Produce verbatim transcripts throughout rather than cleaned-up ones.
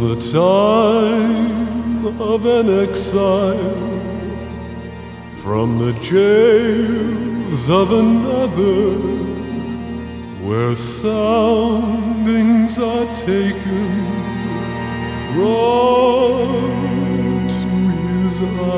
the time of an exile, from the jails of another, where soundings are taken, brought to his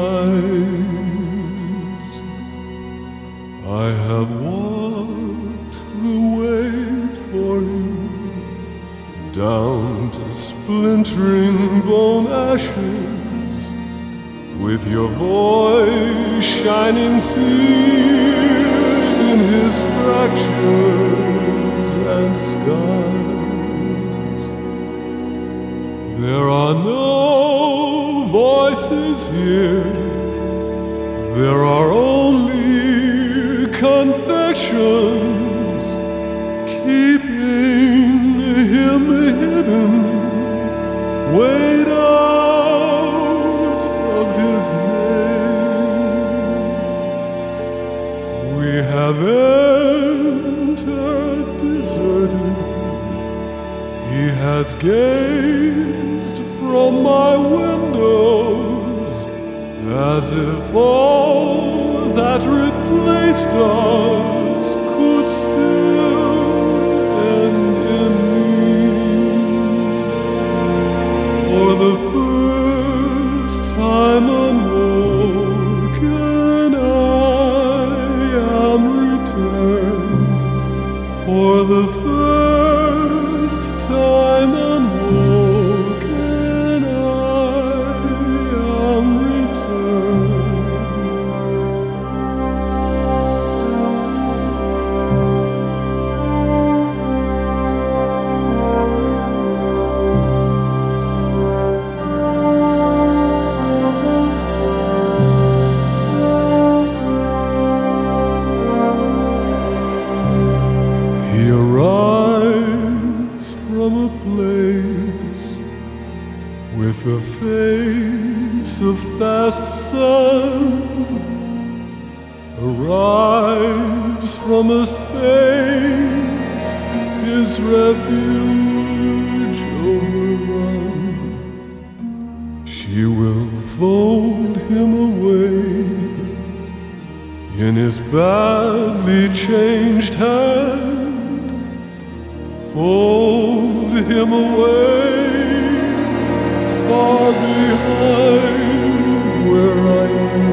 eyes. I have walked the way for him, down to splintering bone ashes, with your voice shining seared in his fractures and scars. There are no voices here, there are only confessions, keeping him hidden, weighed out of his name. We have entered deserted, he has gazed from my windows, as if all that replaced us could still end in me. For the first time unwoken, I am returned. For the first time unwoken, I am returned. He arrives from a place with a face of fast sun, arrives from a space his refuge overrun. She will fold him away in his badly changed hand, fold him away far behind where I am.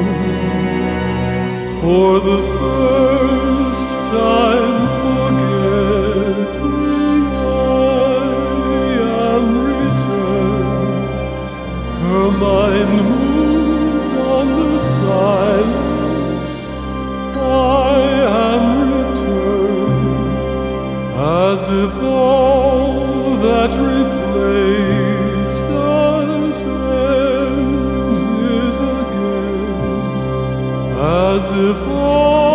For the first time forgetting, I am returned. Her mind moved on the silence, I am returned, as if all that replaced us ends it again, as if all